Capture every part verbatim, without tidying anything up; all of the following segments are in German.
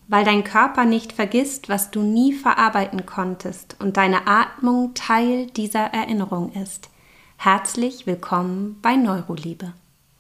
weil dein Körper nicht vergisst, was du nie verarbeiten konntest und deine Atmung Teil dieser Erinnerung ist. Herzlich willkommen bei Neuroliebe.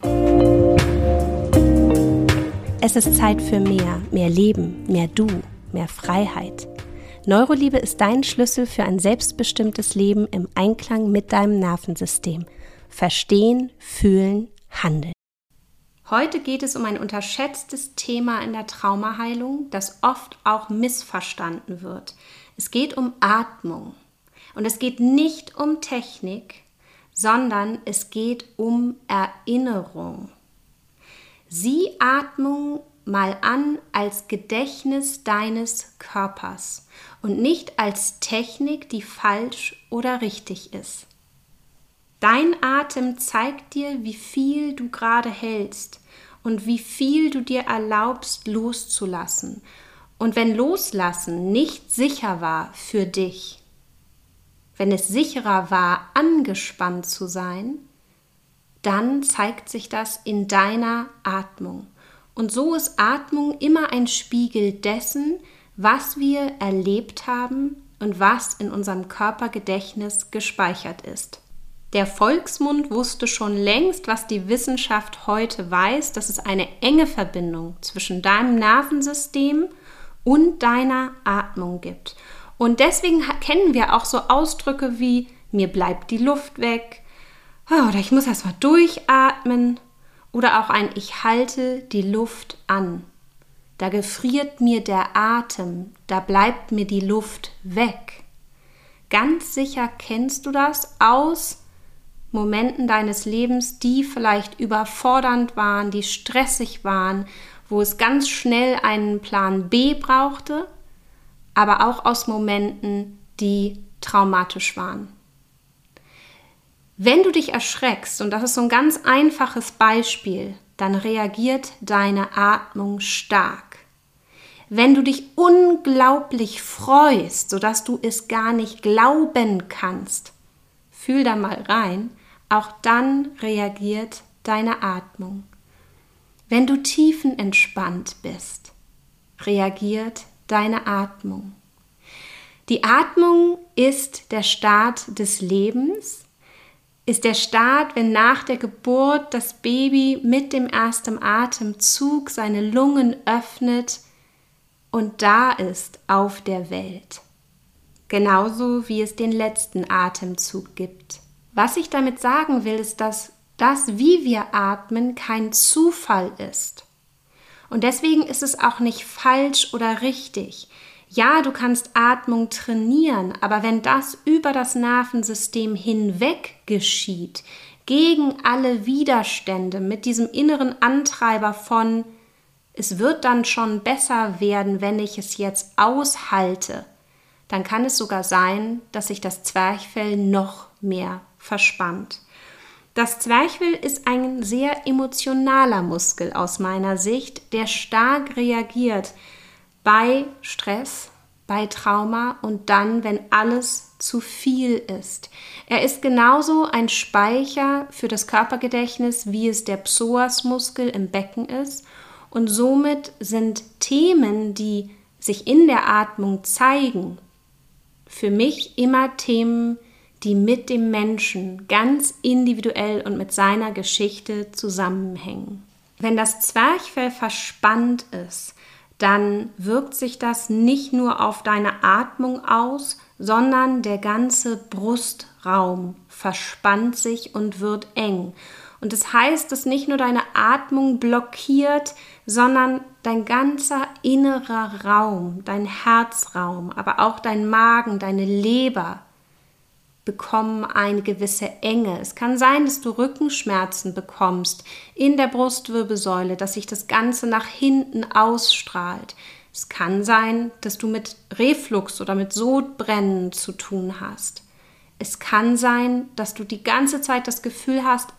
Es ist Zeit für mehr, mehr Leben, mehr Du, mehr Freiheit. Neuroliebe ist dein Schlüssel für ein selbstbestimmtes Leben im Einklang mit deinem Nervensystem. Verstehen, fühlen, handeln. Heute geht es um ein unterschätztes Thema in der Traumaheilung, das oft auch missverstanden wird. Es geht um Atmung. Und es geht nicht um Technik, sondern es geht um Erinnerung. Sieh Atmung mal an als Gedächtnis deines Körpers und nicht als Technik, die falsch oder richtig ist. Dein Atem zeigt dir, wie viel du gerade hältst und wie viel du dir erlaubst, loszulassen. Und wenn Loslassen nicht sicher war für dich, wenn es sicherer war, angespannt zu sein, dann zeigt sich das in deiner Atmung. Und so ist Atmung immer ein Spiegel dessen, was wir erlebt haben und was in unserem Körpergedächtnis gespeichert ist. Der Volksmund wusste schon längst, was die Wissenschaft heute weiß, dass es eine enge Verbindung zwischen deinem Nervensystem und deiner Atmung gibt. Und deswegen kennen wir auch so Ausdrücke wie mir bleibt die Luft weg oder ich muss erst mal durchatmen oder auch ein ich halte die Luft an. Da gefriert mir der Atem, da bleibt mir die Luft weg. Ganz sicher kennst du das aus Momenten deines Lebens, die vielleicht überfordernd waren, die stressig waren, wo es ganz schnell einen Plan B brauchte, aber auch aus Momenten, die traumatisch waren. Wenn du dich erschreckst, und das ist so ein ganz einfaches Beispiel, dann reagiert deine Atmung stark. Wenn du dich unglaublich freust, sodass du es gar nicht glauben kannst, fühl da mal rein, auch dann reagiert deine Atmung. Wenn du tiefenentspannt bist, reagiert deine Atmung. Die Atmung ist der Start des Lebens, ist der Start, wenn nach der Geburt das Baby mit dem ersten Atemzug seine Lungen öffnet und da ist auf der Welt. Genauso wie es den letzten Atemzug gibt. Was ich damit sagen will, ist, dass das, wie wir atmen, kein Zufall ist. Und deswegen ist es auch nicht falsch oder richtig. Ja, du kannst Atmung trainieren, aber wenn das über das Nervensystem hinweg geschieht, gegen alle Widerstände, mit diesem inneren Antreiber von, es wird dann schon besser werden, wenn ich es jetzt aushalte, dann kann es sogar sein, dass sich das Zwerchfell noch mehr verspannt. Das Zwerchfell ist ein sehr emotionaler Muskel aus meiner Sicht, der stark reagiert bei Stress, bei Trauma und dann, wenn alles zu viel ist. Er ist genauso ein Speicher für das Körpergedächtnis, wie es der Psoasmuskel im Becken ist. Und somit sind Themen, die sich in der Atmung zeigen, für mich immer Themen, die mit dem Menschen ganz individuell und mit seiner Geschichte zusammenhängen. Wenn das Zwerchfell verspannt ist, dann wirkt sich das nicht nur auf deine Atmung aus, sondern der ganze Brustraum verspannt sich und wird eng. Und das heißt, dass nicht nur deine Atmung blockiert, sondern dein ganzer innerer Raum, dein Herzraum, aber auch dein Magen, deine Leber bekommen eine gewisse Enge. Es kann sein, dass du Rückenschmerzen bekommst in der Brustwirbelsäule, dass sich das Ganze nach hinten ausstrahlt. Es kann sein, dass du mit Reflux oder mit Sodbrennen zu tun hast. Es kann sein, dass du die ganze Zeit das Gefühl hast,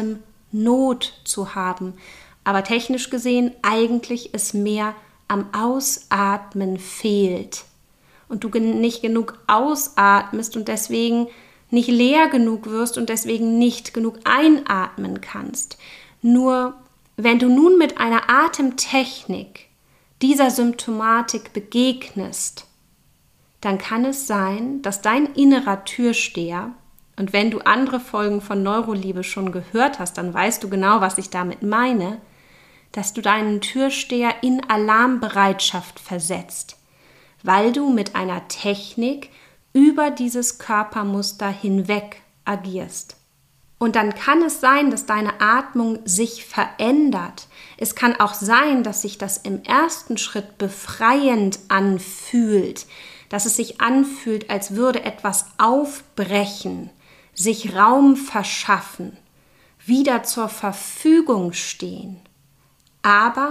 Atemnot zu haben, aber technisch gesehen eigentlich es mehr am Ausatmen fehlt. Und du nicht genug ausatmest und deswegen nicht leer genug wirst und deswegen nicht genug einatmen kannst. Nur wenn du nun mit einer Atemtechnik dieser Symptomatik begegnest, dann kann es sein, dass dein innerer Türsteher, und wenn du andere Folgen von Neuroliebe schon gehört hast, dann weißt du genau, was ich damit meine, dass du deinen Türsteher in Alarmbereitschaft versetzt, weil du mit einer Technik über dieses Körpermuster hinweg agierst. Und dann kann es sein, dass deine Atmung sich verändert. Es kann auch sein, dass sich das im ersten Schritt befreiend anfühlt, dass es sich anfühlt, als würde etwas aufbrechen, sich Raum verschaffen, wieder zur Verfügung stehen. Aber,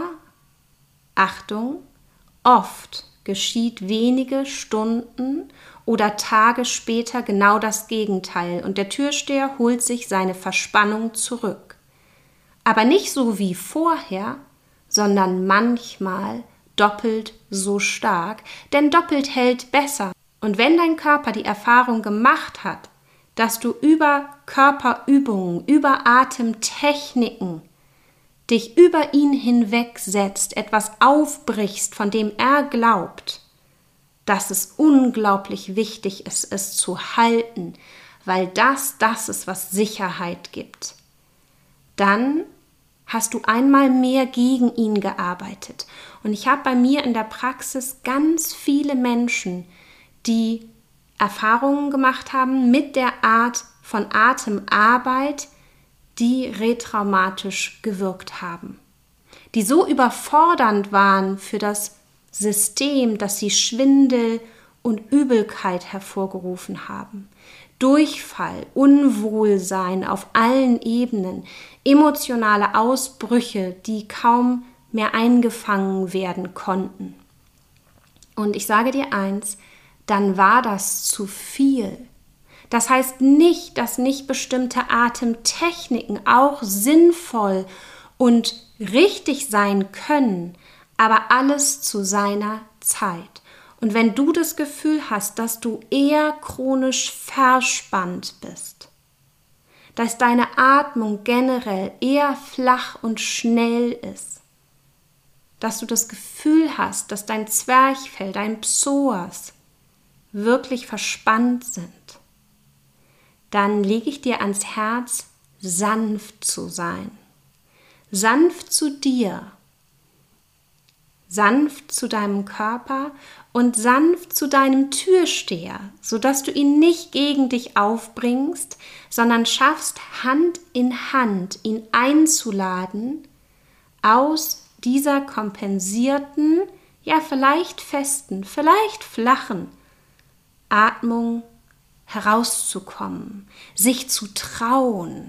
Achtung, oft geschieht wenige Stunden oder Tage später genau das Gegenteil und der Türsteher holt sich seine Verspannung zurück. Aber nicht so wie vorher, sondern manchmal doppelt so stark, denn doppelt hält besser. Und wenn dein Körper die Erfahrung gemacht hat, dass du über Körperübungen, über Atemtechniken dich über ihn hinwegsetzt, etwas aufbrichst, von dem er glaubt, dass es unglaublich wichtig ist, es zu halten, weil das das ist, was Sicherheit gibt, dann hast du einmal mehr gegen ihn gearbeitet. Und ich habe bei mir in der Praxis ganz viele Menschen, die Erfahrungen gemacht haben mit der Art von Atemarbeit, die retraumatisch gewirkt haben, die so überfordernd waren für das System, dass sie Schwindel und Übelkeit hervorgerufen haben, Durchfall, Unwohlsein auf allen Ebenen, emotionale Ausbrüche, die kaum mehr eingefangen werden konnten. Und ich sage dir eins, dann war das zu viel. Das heißt nicht, dass nicht bestimmte Atemtechniken auch sinnvoll und richtig sein können, aber alles zu seiner Zeit. Und wenn du das Gefühl hast, dass du eher chronisch verspannt bist, dass deine Atmung generell eher flach und schnell ist, dass du das Gefühl hast, dass dein Zwerchfell, dein Psoas wirklich verspannt sind, dann lege ich dir ans Herz, sanft zu sein. Sanft zu dir, sanft zu deinem Körper und sanft zu deinem Türsteher, sodass du ihn nicht gegen dich aufbringst, sondern schaffst, Hand in Hand ihn einzuladen, aus dieser kompensierten, ja vielleicht festen, vielleicht flachen Atmung herauszukommen, sich zu trauen,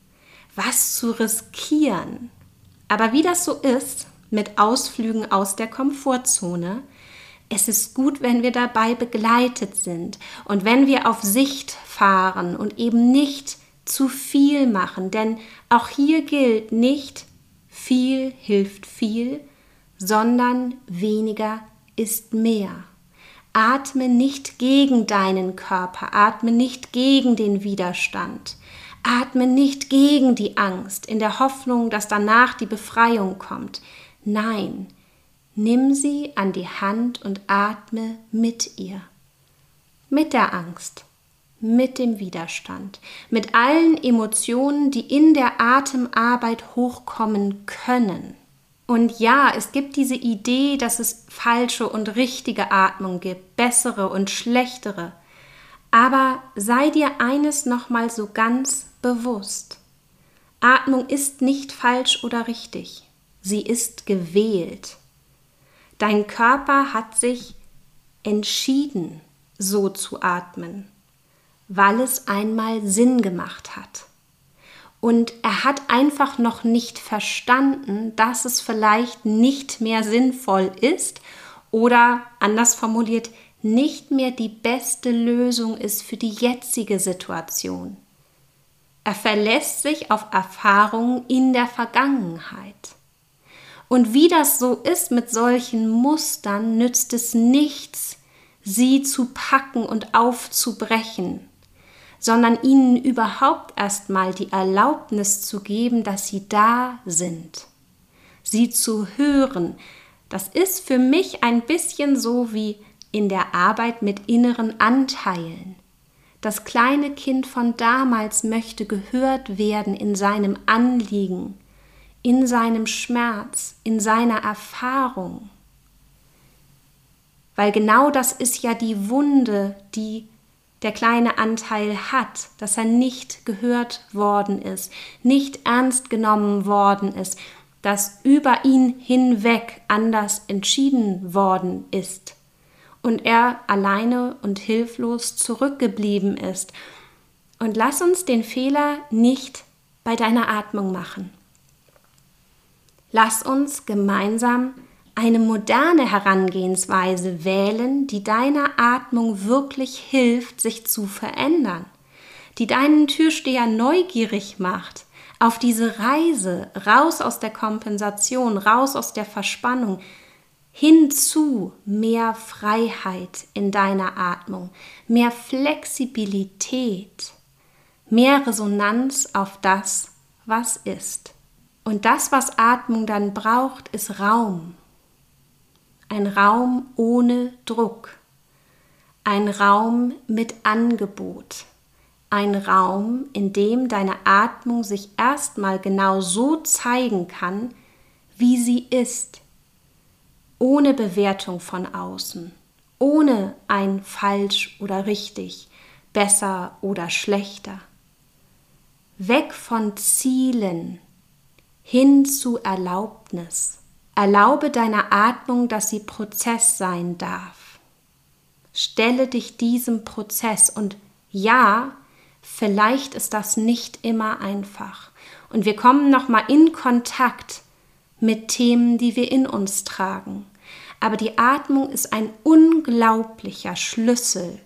was zu riskieren. Aber wie das so ist mit Ausflügen aus der Komfortzone, es ist gut, wenn wir dabei begleitet sind und wenn wir auf Sicht fahren und eben nicht zu viel machen, denn auch hier gilt nicht, viel hilft viel, sondern weniger ist mehr. Atme nicht gegen deinen Körper, atme nicht gegen den Widerstand, atme nicht gegen die Angst, in der Hoffnung, dass danach die Befreiung kommt. Nein, nimm sie an die Hand und atme mit ihr, mit der Angst, mit dem Widerstand, mit allen Emotionen, die in der Atemarbeit hochkommen können. Und ja, es gibt diese Idee, dass es falsche und richtige Atmung gibt, bessere und schlechtere. Aber sei dir eines nochmal so ganz bewusst. Atmung ist nicht falsch oder richtig. Sie ist gewählt. Dein Körper hat sich entschieden, so zu atmen, weil es einmal Sinn gemacht hat. Und er hat einfach noch nicht verstanden, dass es vielleicht nicht mehr sinnvoll ist oder, anders formuliert, nicht mehr die beste Lösung ist für die jetzige Situation. Er verlässt sich auf Erfahrungen in der Vergangenheit. Und wie das so ist mit solchen Mustern, nützt es nichts, sie zu packen und aufzubrechen, sondern ihnen überhaupt erstmal die Erlaubnis zu geben, dass sie da sind. Sie zu hören, Das ist für mich ein bisschen so wie in der Arbeit mit inneren Anteilen. Das kleine Kind von damals möchte gehört werden in seinem Anliegen, in seinem Schmerz, in seiner Erfahrung. Weil genau das ist ja die Wunde, die der kleine Anteil hat, dass er nicht gehört worden ist, nicht ernst genommen worden ist, dass über ihn hinweg anders entschieden worden ist und er alleine und hilflos zurückgeblieben ist. Und lass uns den Fehler nicht bei deiner Atmung machen. Lass uns gemeinsam eine moderne Herangehensweise wählen, die deiner Atmung wirklich hilft, sich zu verändern, die deinen Türsteher neugierig macht auf diese Reise raus aus der Kompensation, raus aus der Verspannung, hin zu mehr Freiheit in deiner Atmung, mehr Flexibilität, mehr Resonanz auf das, was ist. Und das, was Atmung dann braucht, ist Raum. Ein Raum ohne Druck, ein Raum mit Angebot, ein Raum, in dem deine Atmung sich erstmal genau so zeigen kann, wie sie ist, ohne Bewertung von außen, ohne ein falsch oder richtig, besser oder schlechter. Weg von Zielen, hin zu Erlaubnis. Erlaube deiner Atmung, dass sie Prozess sein darf. Stelle dich diesem Prozess und ja, vielleicht ist das nicht immer einfach. Und wir kommen nochmal in Kontakt mit Themen, die wir in uns tragen. Aber die Atmung ist ein unglaublicher Schlüssel,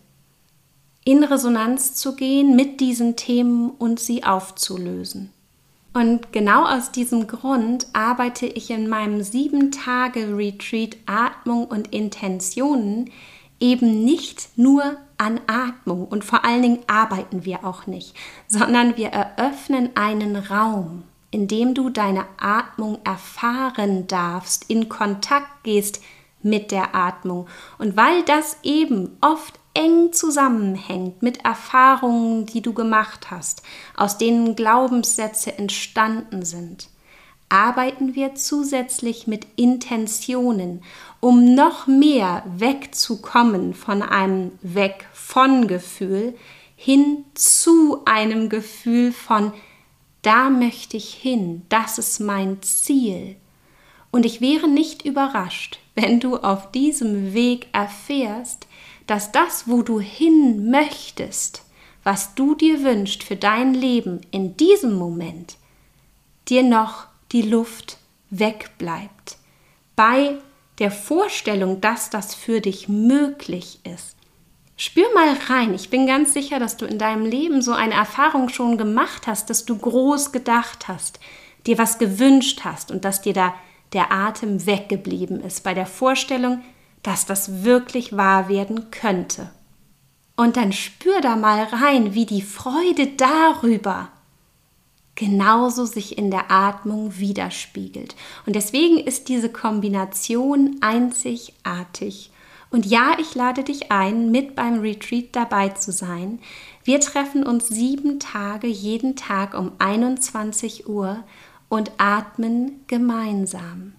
in Resonanz zu gehen mit diesen Themen und sie aufzulösen. Und genau aus diesem Grund arbeite ich in meinem sieben Tage Retreat Atmung und Intentionen eben nicht nur an Atmung und vor allen Dingen arbeiten wir auch nicht, sondern wir eröffnen einen Raum, in dem du deine Atmung erfahren darfst, in Kontakt gehst mit der Atmung. Und weil das eben oft eng zusammenhängt mit Erfahrungen, die du gemacht hast, aus denen Glaubenssätze entstanden sind, arbeiten wir zusätzlich mit Intentionen, um noch mehr wegzukommen von einem Weg-von-Gefühl hin zu einem Gefühl von da möchte ich hin, das ist mein Ziel. Und ich wäre nicht überrascht, wenn du auf diesem Weg erfährst, dass das, wo du hin möchtest, was du dir wünschst für dein Leben in diesem Moment, dir noch die Luft wegbleibt. Bei der Vorstellung, dass das für dich möglich ist. Spür mal rein. Ich bin ganz sicher, dass du in deinem Leben so eine Erfahrung schon gemacht hast, dass du groß gedacht hast, dir was gewünscht hast und dass dir da der Atem weggeblieben ist bei der Vorstellung, dass das wirklich wahr werden könnte. Und dann spür da mal rein, wie die Freude darüber genauso sich in der Atmung widerspiegelt. Und deswegen ist diese Kombination einzigartig. Und ja, ich lade dich ein, mit beim Retreat dabei zu sein. Wir treffen uns sieben Tage, jeden Tag um einundzwanzig Uhr und atmen gemeinsam.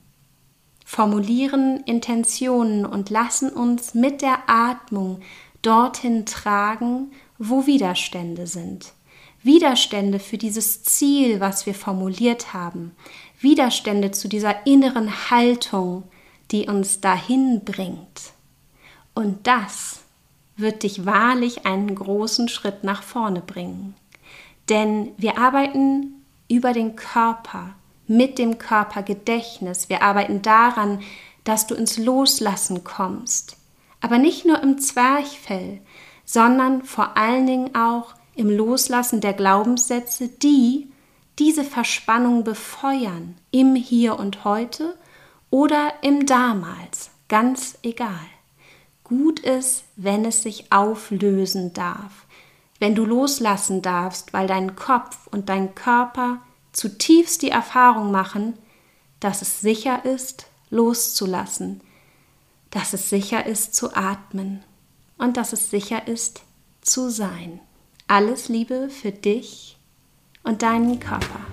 Formulieren Intentionen und lassen uns mit der Atmung dorthin tragen, wo Widerstände sind. Widerstände für dieses Ziel, was wir formuliert haben. Widerstände zu dieser inneren Haltung, die uns dahin bringt. Und das wird dich wahrlich einen großen Schritt nach vorne bringen. Denn wir arbeiten über den Körper, mit dem Körpergedächtnis. Wir arbeiten daran, dass du ins Loslassen kommst. Aber nicht nur im Zwerchfell, sondern vor allen Dingen auch im Loslassen der Glaubenssätze, die diese Verspannung befeuern, im Hier und Heute oder im Damals, ganz egal. Gut ist, wenn es sich auflösen darf, wenn du loslassen darfst, weil dein Kopf und dein Körper zutiefst die Erfahrung machen, dass es sicher ist, loszulassen, dass es sicher ist zu atmen und dass es sicher ist zu sein. Alles Liebe für dich und deinen Körper.